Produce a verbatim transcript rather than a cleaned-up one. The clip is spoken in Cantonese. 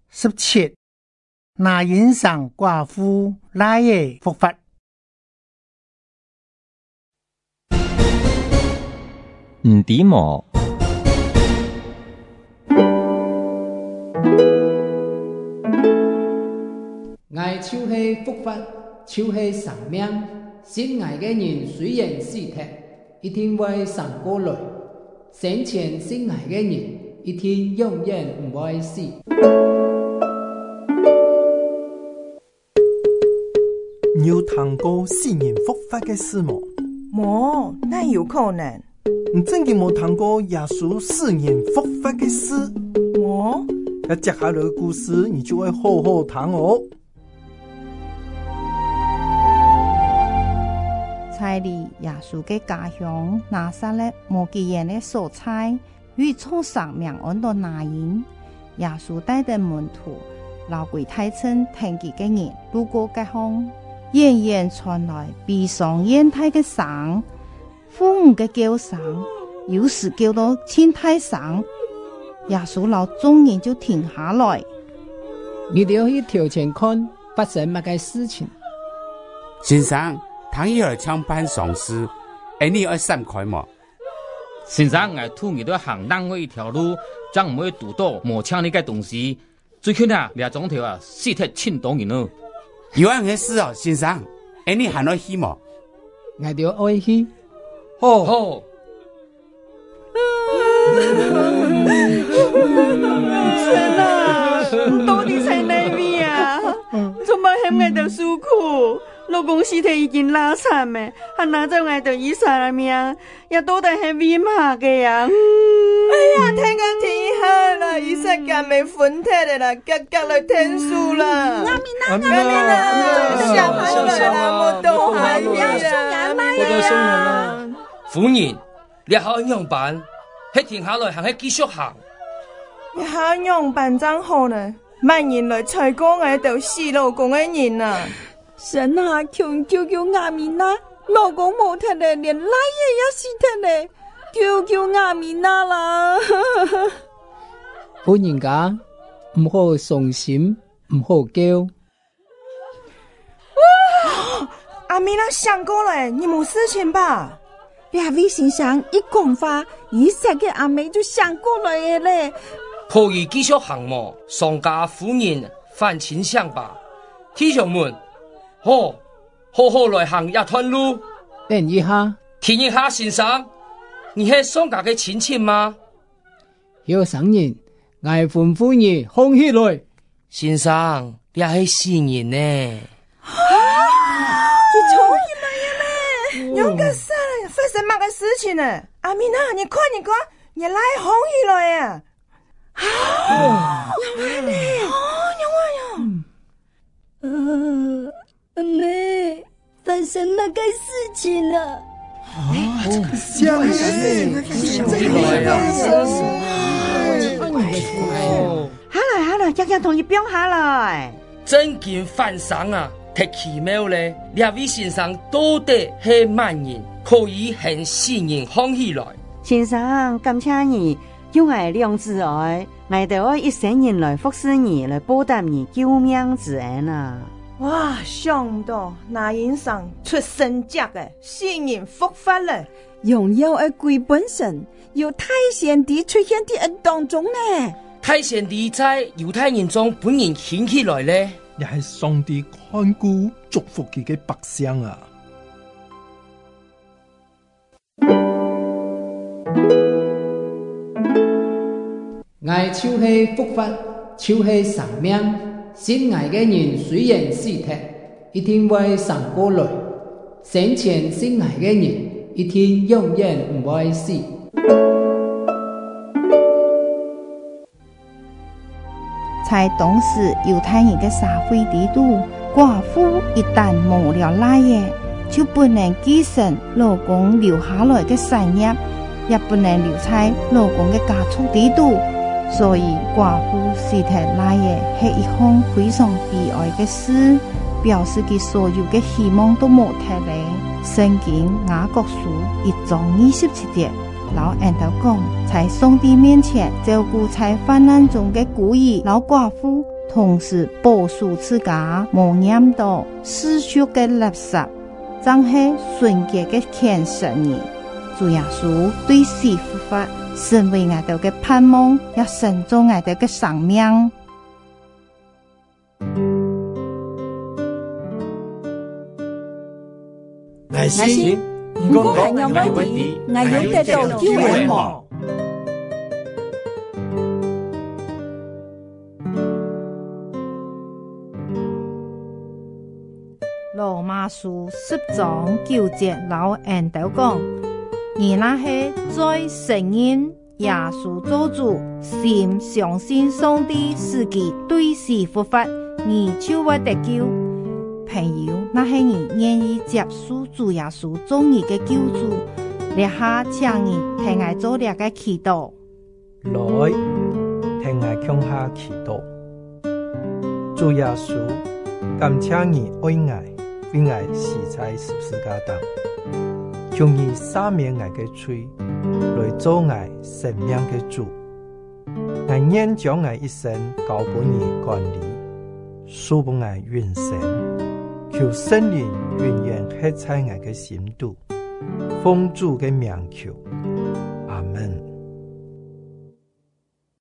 十七，拿因上寡婦拉耶復活。 唔知冇。 愛就是復活，就是生命。信愛嘅人雖然死掉，一定會生過來；生前信愛嘅人，一天永遠唔會死。 你有聽過死人復活嘅事嗎？ 冇，那有可能。 你真嘅冇聽過耶穌死人復活嘅事？ 冇。 那接下來嘅故事，你就會好好聽哦。 在離耶穌嘅家鄉拿撒勒無幾遠嘅所在，與從上命按到拿因，耶穌帶的門徒老鬼太清聽見嘅人路過嘅巷，遠遠傳來悲傷怨嘆嘅聲，父母嘅叫聲，有時叫到千太聲，耶穌老眾人就停下來。 你哋去調前看發生乜嘅事情？ 先生。唐伊爾槍班上司，誒你要閃開嘛？ 先生，我突然都行另外一條路，將唔會堵到磨槍呢個東西。最近啊，兩種條啊，死得千多人咯。 有樣嘅事哦，先生，誒你行落去嘛？ 我就愛去。 好。好。 天啊，到底在哪邊啊？做乜喺我度訴苦？老公屍體已經拉殘嘅，還拿走我度醫生嘅命，也到底係邊下嘅呀？哎呀，聽緊天黑啦，醫生間未瞓聽嘅啦，急急嚟聽書啦！阿咪啦，阿咪啦，上海來啦，我都係啦， 我都送人啦。婦人，你考樣辦？喺停下來，行喺繼續行。 你考樣辦真好呢，萬人來採光喺度死老公嘅人啊！神啊，求求求阿米娜，老公冇睇咧，連拉嘢也死睇咧，求求阿米娜啦！ 婦人家唔好傷心，唔好叫。 哇！阿米娜想過來，你冇事情吧？兩位先生一講話，一時嘅阿妹就想過來嘅咧。 可以繼續行麼？商家婦人翻前向吧，弟兄們。好，好好來行一段路。 等一下， 停一下，先生，你係商家嘅親戚嗎？ 有生人，愛歡歡兒紅起來。 先生，你係死人呢？ 啊！你衝起來呀咩？有個事，發生乜嘅事情呢？阿米娜，你看你看，你來紅起來呀！啊！有咩呢？哦，有啊有。嗯。妹，發生那個事情了。啊，這個事情，這個好來好來，家家同你表下來。 真件犯上啊，太奇妙咧！兩位先生到底係乜人，可以向世人看起來？ 先生，感謝你，有愛兩之愛，愛到我一生人來服侍你，來報答你救命之恩啊！ 哇！想唔到那因上出神跡嘅死人復活了，榮耀嘅歸本神，有太先帝出現喺人當中呢。 太先帝在猶太人中本人顯起來咧， 也係上帝看顧祝福佢嘅百姓啊！ 愛就是復活，就是生命。信愛嘅人雖然死掉，一定會生過來；生前信愛嘅人，一天永遠唔會死。 在當時猶太人嘅社會制度，寡婦一旦冇了賴嘢，就不能繼承老公留下來嘅產業，也不能留在老公嘅家族制度。所以寡婦死掉賴嘢係一項非常悲哀嘅事，表示佢所有嘅希望都冇睇咧。聖經雅各書一章二十七節，老人都講，在上帝面前照顧在患難中嘅孤兒老寡婦， 同時保守自家無染到世俗嘅垃圾，真係純潔嘅虔誠人。主耶穌對死復活，成為我哋嘅盼望，也成就我哋嘅生命。 我是如果係有問題，我要得到救援喎。 羅馬書十章九節老人都講，而那些在承認耶穌做主，心相信上帝是佢對死復活，而就會得救。朋友，那些人願意接受主耶穌做你嘅救主，你下請你聽我做兩個祈禱。 來，聽我向下祈禱。主耶穌，感謝你愛我。為愛死在十字架上，求你赦免我嘅罪，來做我生命嘅主。我願將我一生交給你管理，賜給我永生。求聖靈永遠刻在我嘅心度，奉主嘅名求，